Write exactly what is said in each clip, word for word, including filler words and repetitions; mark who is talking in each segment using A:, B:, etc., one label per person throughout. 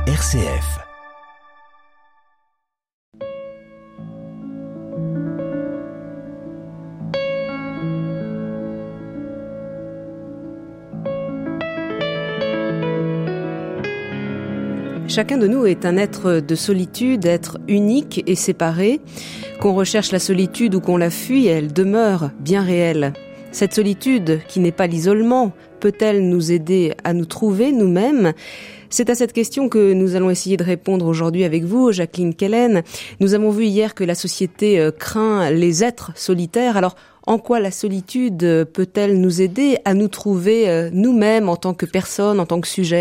A: R C F.
B: Chacun de nous est un être de solitude, être unique et séparé. Qu'on recherche la solitude ou qu'on la fuit, elle demeure bien réelle. Cette solitude, qui n'est pas l'isolement, peut-elle nous aider à nous trouver nous-mêmes ? C'est à cette question que nous allons essayer de répondre aujourd'hui avec vous, Jacqueline Kellen. Nous avons vu hier que la société craint les êtres solitaires. Alors, en quoi la solitude peut-elle nous aider à nous trouver nous-mêmes en tant que personne, en tant que sujet ?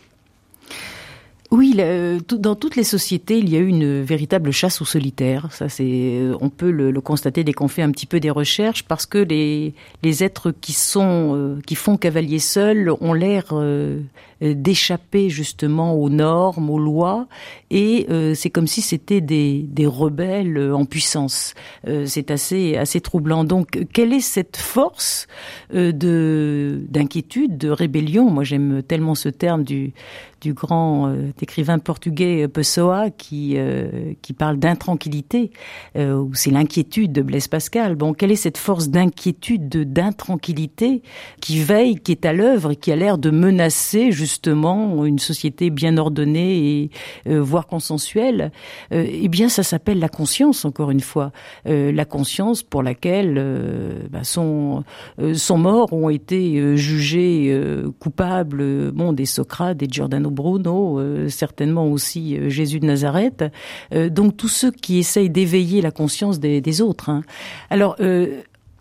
C: Oui, dans toutes les sociétés, il y a eu une véritable chasse aux solitaires. Ça, c'est, on peut le, le constater dès qu'on fait un petit peu des recherches, parce que les, les êtres qui sont, qui font cavalier seul ont l'air euh, d'échapper justement aux normes, aux lois, et euh, c'est comme si c'était des, des rebelles en puissance. Euh, c'est assez, assez troublant. Donc, quelle est cette force euh, de d'inquiétude, de rébellion ? Moi, j'aime tellement ce terme du du grand euh, écrivain portugais Pessoa qui euh, qui parle d'intranquillité, euh, ou c'est l'inquiétude de Blaise Pascal. Bon, quelle est cette force d'inquiétude, de d'intranquillité qui veille, qui est à l'œuvre et qui a l'air de menacer justement une société bien ordonnée et euh, voire consensuelle ? euh, Eh bien, ça s'appelle la conscience, encore une fois, euh, la conscience pour laquelle euh, bah, son euh, son morts ont été euh, jugés euh, coupables, bon, des Socrate, des Giordano Bruno, euh, certainement aussi euh, Jésus de Nazareth, euh, donc tous ceux qui essayent d'éveiller la conscience des, des autres. Hein. Alors, euh,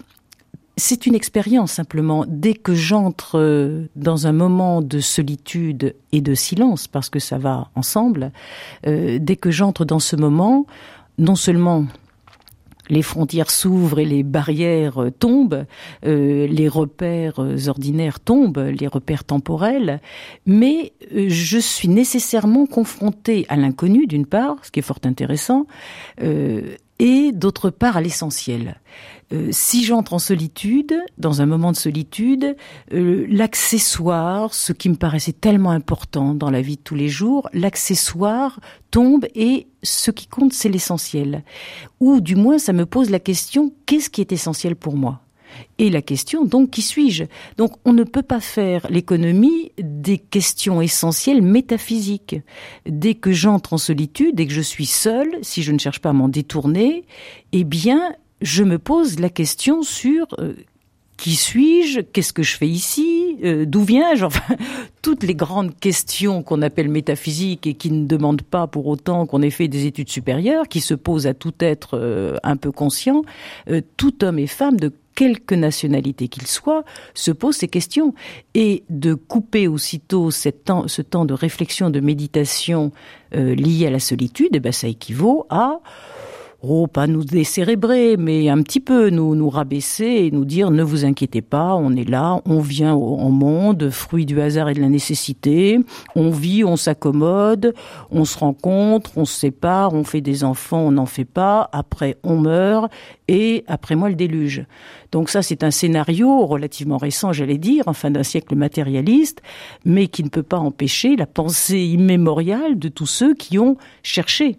C: c'est une expérience simplement. Dès que j'entre euh, dans un moment de solitude et de silence, parce que ça va ensemble, euh, dès que j'entre dans ce moment, non seulement les frontières s'ouvrent et les barrières tombent, euh, les repères ordinaires tombent, les repères temporels, mais euh, je suis nécessairement confrontée à l'inconnu, d'une part, ce qui est fort intéressant, euh, et d'autre part à l'essentiel. Euh, si j'entre en solitude, dans un moment de solitude, euh, l'accessoire, ce qui me paraissait tellement important dans la vie de tous les jours, l'accessoire tombe et ce qui compte, c'est l'essentiel. Ou du moins, ça me pose la question, qu'est-ce qui est essentiel pour moi ? Et la question, donc, qui suis-je ? Donc, on ne peut pas faire l'économie des questions essentielles métaphysiques. Dès que j'entre en solitude, dès que je suis seule, si je ne cherche pas à m'en détourner, eh bien, je me pose la question sur euh, qui suis-je, qu'est-ce que je fais ici, euh, d'où viens-je, enfin, toutes les grandes questions qu'on appelle métaphysiques et qui ne demandent pas pour autant qu'on ait fait des études supérieures, qui se posent à tout être euh, un peu conscient, euh, tout homme et femme de quelque nationalité qu'il soit, se pose ces questions. Et de couper aussitôt cet temps, ce temps de réflexion, de méditation euh, lié à la solitude, eh ben, ça équivaut à oh, pas nous décérébrer, mais un petit peu nous nous rabaisser et nous dire ne vous inquiétez pas, on est là, on vient au, au monde, fruit du hasard et de la nécessité, on vit, on s'accommode, on se rencontre, on se sépare, on fait des enfants, on n'en fait pas, après on meurt et après moi le déluge. Donc ça c'est un scénario relativement récent, j'allais dire, en fin d'un siècle matérialiste, mais qui ne peut pas empêcher la pensée immémoriale de tous ceux qui ont cherché.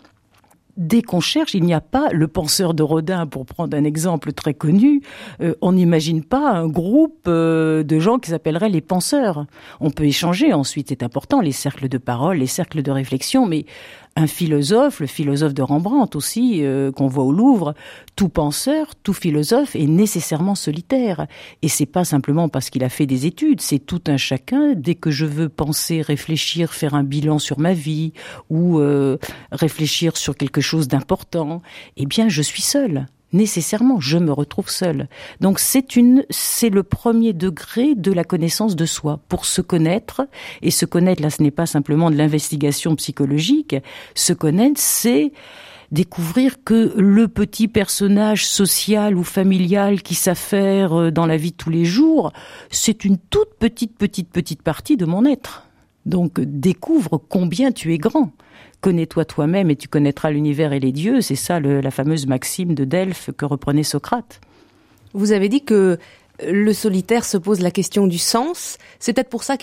C: Dès qu'on cherche, il n'y a pas le penseur de Rodin, pour prendre un exemple très connu, euh, on n'imagine pas un groupe euh, de gens qui s'appelleraient les penseurs. On peut échanger ensuite, c'est important, les cercles de parole, les cercles de réflexion, mais un philosophe, le philosophe de Rembrandt aussi, euh, qu'on voit au Louvre, tout penseur, tout philosophe est nécessairement solitaire. Et c'est pas simplement parce qu'il a fait des études, c'est tout un chacun. Dès que je veux penser, réfléchir, faire un bilan sur ma vie, ou euh, réfléchir sur quelque chose d'important, eh bien je suis seul. Nécessairement, je me retrouve seule. Donc c'est une, c'est le premier degré de la connaissance de soi. Pour se connaître, et se connaître, là, ce n'est pas simplement de l'investigation psychologique. Se connaître, c'est découvrir que le petit personnage social ou familial qui s'affaire dans la vie de tous les jours, c'est une toute petite, petite, petite partie de mon être. Donc découvre combien tu es grand. Connais-toi toi-même et tu connaîtras l'univers et les dieux. C'est ça le, la fameuse maxime de Delphes que reprenait Socrate.
B: Vous avez dit que le solitaire se pose la question du sens. C'est peut-être pour ça qu'il est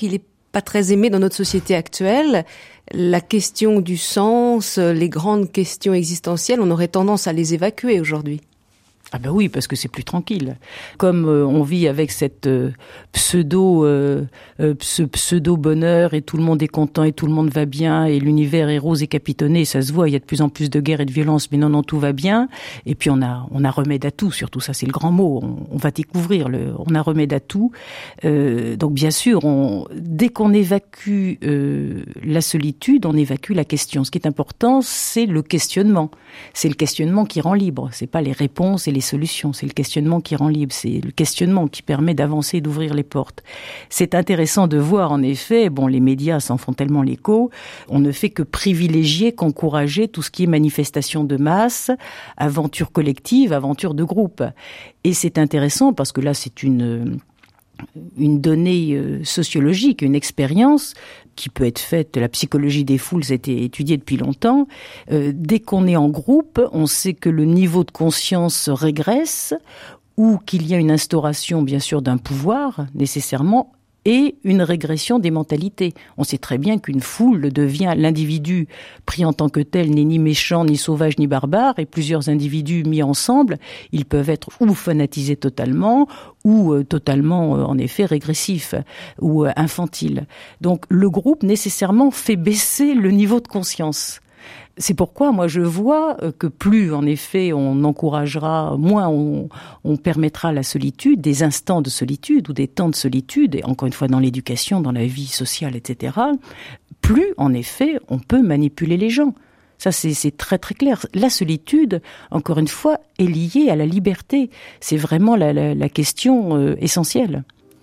B: pas très aimé dans notre société actuelle. La question du sens, les grandes questions existentielles, on aurait tendance à les évacuer aujourd'hui.
C: Ah ben oui, parce que c'est plus tranquille. Comme euh, on vit avec cette euh, pseudo, euh, euh, ce pseudo bonheur et tout le monde est content et tout le monde va bien et l'univers est rose et capitonné, ça se voit. Il y a de plus en plus de guerres et de violences, mais non, non, tout va bien. Et puis on a, on a remède à tout. Surtout ça, c'est le grand mot. On, on va découvrir le, on a remède à tout. Euh, donc bien sûr, on, dès qu'on évacue euh, la solitude, on évacue la question. Ce qui est important, c'est le questionnement. C'est le questionnement qui rend libre. C'est pas les réponses et les solutions, c'est le questionnement qui rend libre, c'est le questionnement qui permet d'avancer et d'ouvrir les portes. C'est intéressant de voir, en effet, bon, les médias s'en font tellement l'écho, on ne fait que privilégier, qu'encourager tout ce qui est manifestation de masse, aventure collective, aventure de groupe. Et c'est intéressant parce que là, c'est une... une donnée sociologique, une expérience qui peut être faite, la psychologie des foules, ça a été étudié depuis longtemps. Euh, dès qu'on est en groupe, on sait que le niveau de conscience régresse ou qu'il y a une instauration, bien sûr, d'un pouvoir, nécessairement, et une régression des mentalités. On sait très bien qu'une foule devient l'individu pris en tant que tel n'est ni méchant, ni sauvage, ni barbare, et plusieurs individus mis ensemble, ils peuvent être ou fanatisés totalement, ou euh, totalement, euh, en effet, régressifs, ou euh, infantiles. Donc le groupe, nécessairement, fait baisser le niveau de conscience. C'est pourquoi moi je vois que plus en effet on encouragera, moins on, on permettra la solitude, des instants de solitude ou des temps de solitude, et encore une fois dans l'éducation, dans la vie sociale, et cetera, plus en effet on peut manipuler les gens. Ça c'est, c'est très très clair. La solitude, encore une fois, est liée à la liberté. C'est vraiment la, la, la question euh, essentielle.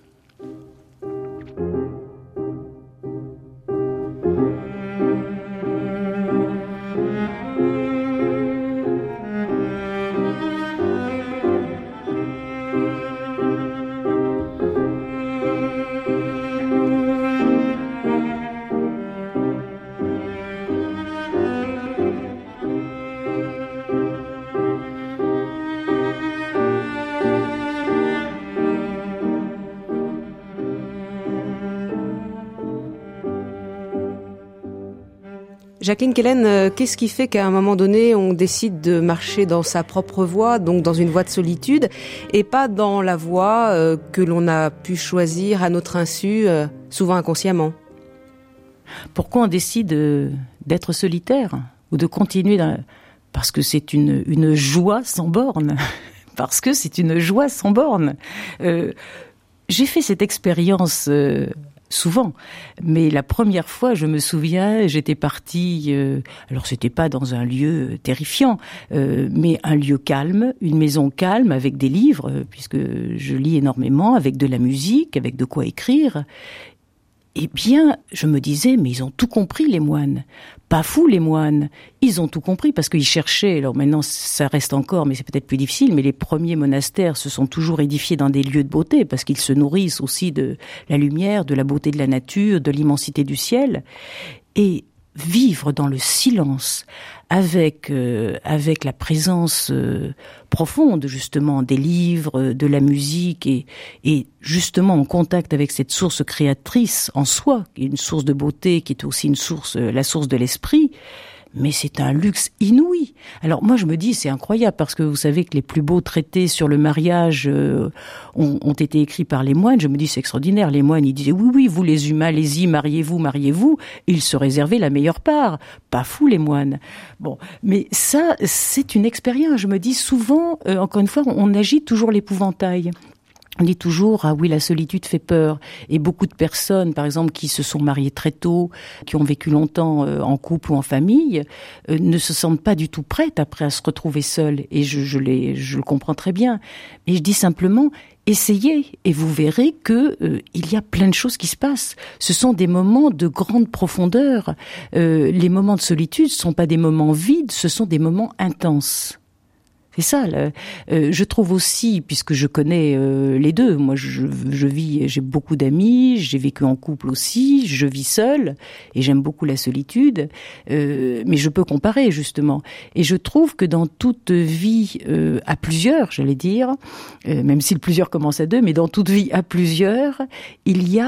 B: Jacqueline Kellen, qu'est-ce qui fait qu'à un moment donné, on décide de marcher dans sa propre voie, donc dans une voie de solitude, et pas dans la voie euh, que l'on a pu choisir à notre insu, euh, souvent inconsciemment?
C: Pourquoi on décide euh, d'être solitaire ou de continuer dans... Parce que c'est une, une joie sans borne. Parce que c'est une joie sans borne. Euh, j'ai fait cette expérience... Euh, souvent, mais la première fois, je me souviens, j'étais partie, euh, alors c'était pas dans un lieu terrifiant, euh, mais un lieu calme, une maison calme avec des livres, euh, puisque je lis énormément, avec de la musique, avec de quoi écrire. Eh bien, je me disais, mais ils ont tout compris, les moines. Pas fous, les moines. Ils ont tout compris parce qu'ils cherchaient. Alors maintenant, ça reste encore, mais c'est peut-être plus difficile, mais les premiers monastères se sont toujours édifiés dans des lieux de beauté parce qu'ils se nourrissent aussi de la lumière, de la beauté de la nature, de l'immensité du ciel. Et vivre dans le silence, avec euh, avec la présence euh, profonde justement des livres, de la musique et et justement en contact avec cette source créatrice en soi, qui est une source de beauté, qui est aussi une source, euh, la source de l'esprit. Mais c'est un luxe inouï. Alors moi je me dis c'est incroyable parce que vous savez que les plus beaux traités sur le mariage euh, ont, ont été écrits par les moines. Je me dis c'est extraordinaire. Les moines ils disaient oui oui vous les humains allez-y mariez-vous mariez-vous. Ils se réservaient la meilleure part. Pas fous les moines. Bon mais ça c'est une expérience. Je me dis souvent euh, encore une fois on agite toujours l'épouvantail. On dit toujours, ah oui, la solitude fait peur. Et beaucoup de personnes, par exemple, qui se sont mariées très tôt, qui ont vécu longtemps euh, en couple ou en famille, euh, ne se sentent pas du tout prêtes après à se retrouver seules. Et je, je, les, je le comprends très bien. Et je dis simplement, essayez et vous verrez que euh, il y a plein de choses qui se passent. Ce sont des moments de grande profondeur. Euh, les moments de solitude ne sont pas des moments vides, ce sont des moments intenses. C'est ça. Là. Euh, je trouve aussi, puisque je connais euh, les deux, moi je, je vis, j'ai beaucoup d'amis, j'ai vécu en couple aussi, je vis seule et j'aime beaucoup la solitude, euh, mais je peux comparer justement. Et je trouve que dans toute vie euh, à plusieurs, j'allais dire, euh, même si le plusieurs commence à deux, mais dans toute vie à plusieurs, il y a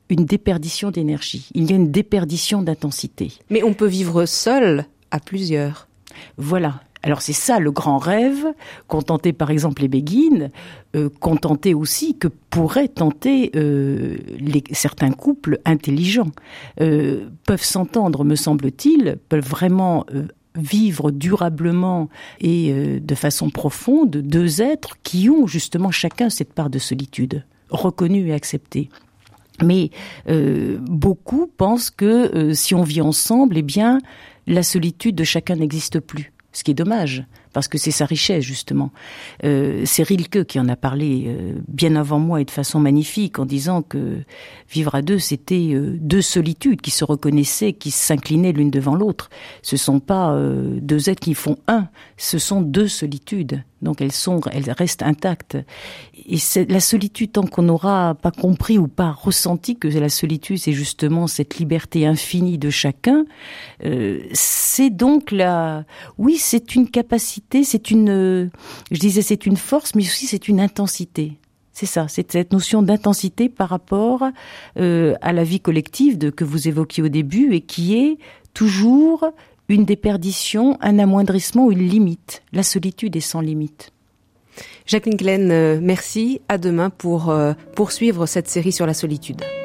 C: une déperdition d'énergie, il y a une déperdition d'intensité.
B: Mais on peut vivre seul à plusieurs.
C: Voilà. Alors c'est ça le grand rêve, qu'ont tenté par exemple les Béguines, euh, qu'ont tenté aussi, que pourraient tenter euh, les, certains couples intelligents. Euh, peuvent s'entendre, me semble-t-il, peuvent vraiment euh, vivre durablement et euh, de façon profonde deux êtres qui ont justement chacun cette part de solitude, reconnue et acceptée. Mais euh, beaucoup pensent que euh, si on vit ensemble, eh bien, la solitude de chacun n'existe plus. Ce qui est dommage, parce que c'est sa richesse, justement. Euh, c'est Rilke qui en a parlé euh, bien avant moi et de façon magnifique, en disant que vivre à deux, c'était euh, deux solitudes qui se reconnaissaient, qui s'inclinaient l'une devant l'autre. Ce sont pas euh, deux êtres qui font un, ce sont deux solitudes. Donc elles sont, elles restent intactes. Et c'est la solitude, tant qu'on n'aura pas compris ou pas ressenti que la solitude, c'est justement cette liberté infinie de chacun, euh, c'est donc la... Oui, c'est une capacité, c'est une... Euh, je disais c'est une force, mais aussi c'est une intensité. C'est ça, c'est cette notion d'intensité par rapport euh, à la vie collective de, que vous évoquiez au début et qui est toujours une déperdition, un amoindrissement ou une limite. La solitude est sans limite.
B: Jacqueline Glenn, merci. À demain pour euh, poursuivre cette série sur la solitude.